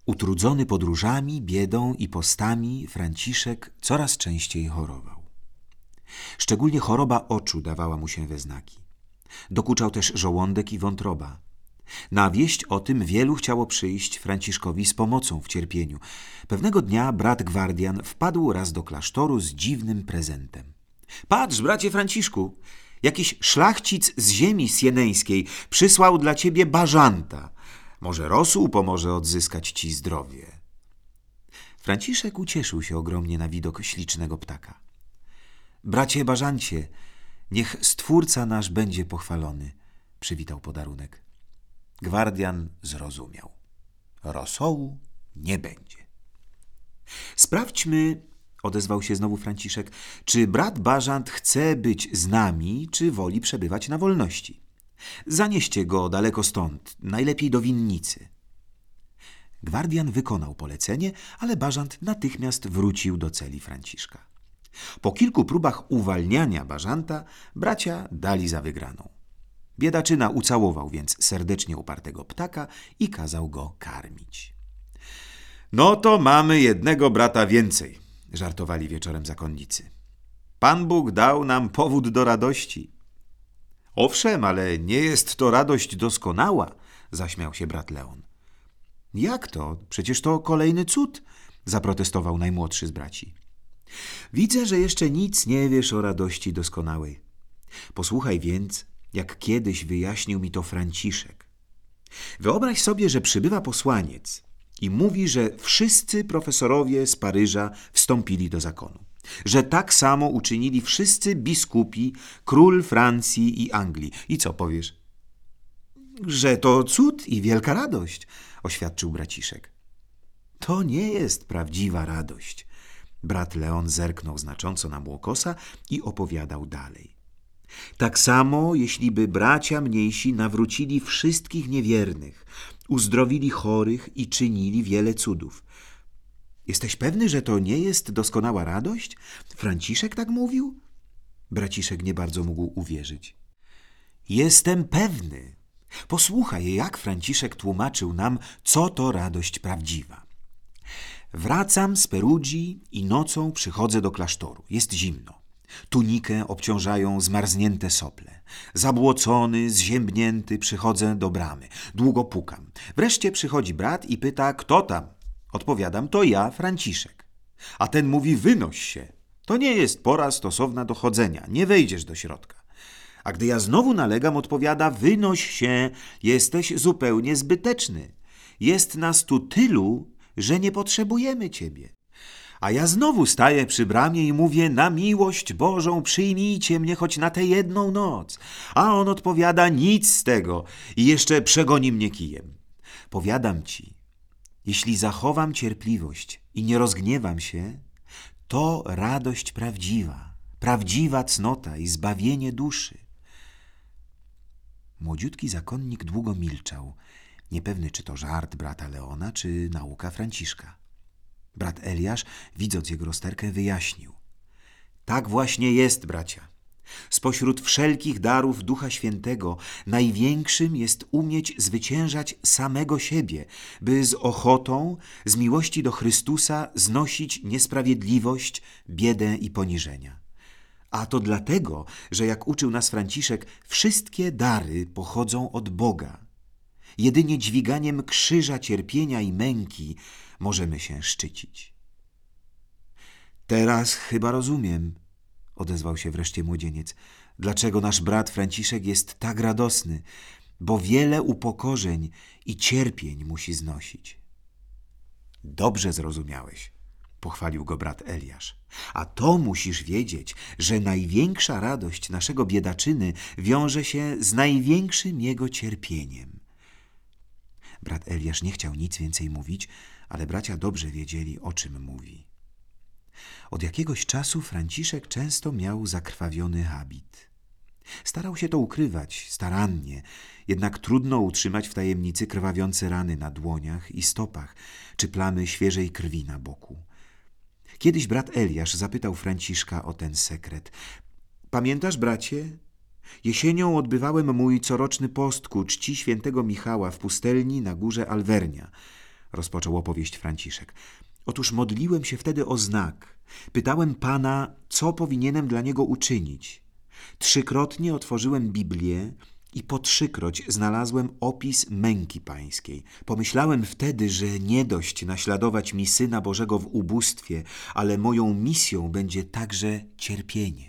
Utrudzony podróżami, biedą i postami, Franciszek coraz częściej chorował. Szczególnie choroba oczu dawała mu się we znaki. Dokuczał też żołądek i wątroba. Na wieść o tym wielu chciało przyjść Franciszkowi z pomocą w cierpieniu. Pewnego dnia brat Gwardian wpadł raz do klasztoru z dziwnym prezentem. Patrz, bracie Franciszku, jakiś szlachcic z ziemi sieneńskiej przysłał dla ciebie bażanta. Może rosół pomoże odzyskać ci zdrowie. Franciszek ucieszył się ogromnie na widok ślicznego ptaka. Bracie bażancie, niech Stwórca nasz będzie pochwalony, przywitał podarunek. Gwardian zrozumiał. Rosołu nie będzie. Sprawdźmy, odezwał się znowu Franciszek, czy brat bażant chce być z nami, czy woli przebywać na wolności. Zanieście go daleko stąd, najlepiej do winnicy. Gwardian wykonał polecenie, ale bażant natychmiast wrócił do celi Franciszka. Po kilku próbach uwalniania bażanta bracia dali za wygraną. Biedaczyna ucałował więc serdecznie upartego ptaka i kazał go karmić. No to mamy jednego brata więcej, żartowali wieczorem zakonnicy. Pan Bóg dał nam powód do radości. Owszem, ale nie jest to radość doskonała, zaśmiał się brat Leon. Jak to? Przecież to kolejny cud, zaprotestował najmłodszy z braci. Widzę, że jeszcze nic nie wiesz o radości doskonałej. Posłuchaj więc, jak kiedyś wyjaśnił mi to Franciszek. Wyobraź sobie, że przybywa posłaniec i mówi, że wszyscy profesorowie z Paryża wstąpili do zakonu. Że tak samo uczynili wszyscy biskupi, król Francji i Anglii. I co powiesz? Że to cud i wielka radość, oświadczył braciszek. To nie jest prawdziwa radość. Brat Leon zerknął znacząco na Młokosa i opowiadał dalej. Tak samo, jeśliby bracia mniejsi nawrócili wszystkich niewiernych, uzdrowili chorych i czynili wiele cudów. Jesteś pewny, że to nie jest doskonała radość? Franciszek tak mówił? Braciszek nie bardzo mógł uwierzyć. Jestem pewny. Posłuchaj, jak Franciszek tłumaczył nam, co to radość prawdziwa. Wracam z Perugii i nocą przychodzę do klasztoru. Jest zimno. Tunikę obciążają zmarznięte sople. Zabłocony, zziębnięty przychodzę do bramy. Długo pukam. Wreszcie przychodzi brat i pyta, kto tam? Odpowiadam, to ja, Franciszek. A ten mówi, wynoś się. To nie jest pora stosowna do chodzenia. Nie wejdziesz do środka. A gdy ja znowu nalegam, odpowiada, wynoś się. Jesteś zupełnie zbyteczny. Jest nas tu tylu, że nie potrzebujemy ciebie. A ja znowu staję przy bramie i mówię, na miłość Bożą przyjmijcie mnie choć na tę jedną noc. A on odpowiada, nic z tego i jeszcze przegoni mnie kijem. Powiadam ci, jeśli zachowam cierpliwość i nie rozgniewam się, to radość prawdziwa, prawdziwa cnota i zbawienie duszy. Młodziutki zakonnik długo milczał, niepewny czy to żart brata Leona, czy nauka Franciszka. Brat Eliasz, widząc jego rozterkę, wyjaśnił. Tak właśnie jest, bracia. Spośród wszelkich darów Ducha Świętego największym jest umieć zwyciężać samego siebie, by z ochotą, z miłości do Chrystusa znosić niesprawiedliwość, biedę i poniżenia. A to dlatego, że jak uczył nas Franciszek, wszystkie dary pochodzą od Boga. Jedynie dźwiganiem krzyża cierpienia i męki możemy się szczycić. Teraz chyba rozumiem, odezwał się wreszcie młodzieniec, dlaczego nasz brat Franciszek jest tak radosny, bo wiele upokorzeń i cierpień musi znosić. Dobrze zrozumiałeś, pochwalił go brat Eliasz. A to musisz wiedzieć, że największa radość naszego biedaczyny wiąże się z największym jego cierpieniem. Brat Eliasz nie chciał nic więcej mówić, ale bracia dobrze wiedzieli, o czym mówi. Od jakiegoś czasu Franciszek często miał zakrwawiony habit. Starał się to ukrywać starannie, jednak trudno utrzymać w tajemnicy krwawiące rany na dłoniach i stopach, czy plamy świeżej krwi na boku. Kiedyś brat Eliasz zapytał Franciszka o ten sekret. Pamiętasz, bracie? Jesienią odbywałem mój coroczny post ku czci świętego Michała w pustelni na górze Alvernia. rozpoczął opowieść Franciszek. Otóż modliłem się wtedy o znak. Pytałem Pana, co powinienem dla niego uczynić. 3-krotnie otworzyłem Biblię i po 3-kroć znalazłem opis męki pańskiej. Pomyślałem wtedy, że nie dość naśladować mi Syna Bożego w ubóstwie, ale moją misją będzie także cierpienie.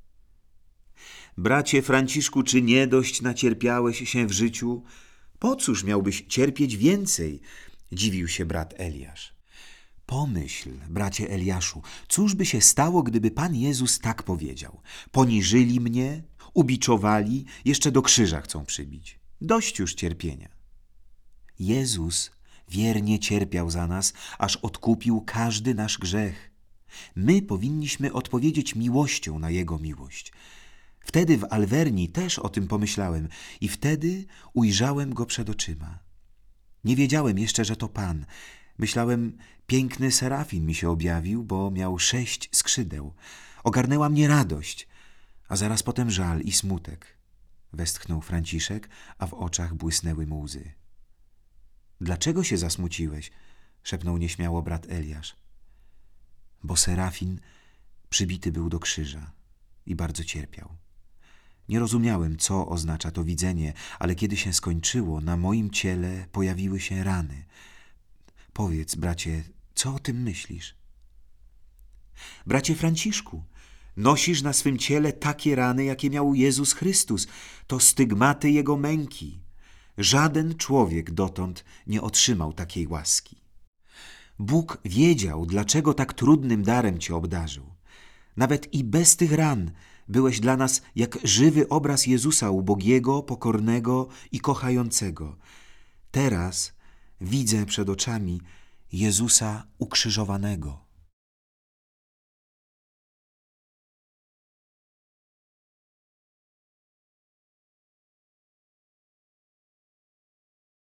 Bracie Franciszku, czy nie dość nacierpiałeś się w życiu? Po cóż miałbyś cierpieć więcej? Dziwił się brat Eliasz. Pomyśl, bracie Eliaszu, cóż by się stało, gdyby Pan Jezus tak powiedział? Poniżyli mnie, ubiczowali, jeszcze do krzyża chcą przybić. Dość już cierpienia. Jezus wiernie cierpiał za nas, aż odkupił każdy nasz grzech. My powinniśmy odpowiedzieć miłością na Jego miłość. Wtedy w Alverni też o tym pomyślałem i wtedy ujrzałem Go przed oczyma. Nie wiedziałem jeszcze, że to Pan. Myślałem, piękny serafin mi się objawił, bo miał 6 skrzydeł. Ogarnęła mnie radość, a zaraz potem żal i smutek. Westchnął Franciszek, a w oczach błysnęły mu łzy. Dlaczego się zasmuciłeś? Szepnął nieśmiało brat Eliasz. Bo serafin przybity był do krzyża i bardzo cierpiał. Nie rozumiałem, co oznacza to widzenie, ale kiedy się skończyło, na moim ciele pojawiły się rany. Powiedz, bracie, co o tym myślisz? Bracie Franciszku, nosisz na swym ciele takie rany, jakie miał Jezus Chrystus. To stygmaty Jego męki. Żaden człowiek dotąd nie otrzymał takiej łaski. Bóg wiedział, dlaczego tak trudnym darem Cię obdarzył. Nawet i bez tych ran byłeś dla nas jak żywy obraz Jezusa ubogiego, pokornego i kochającego. Teraz widzę przed oczami Jezusa ukrzyżowanego.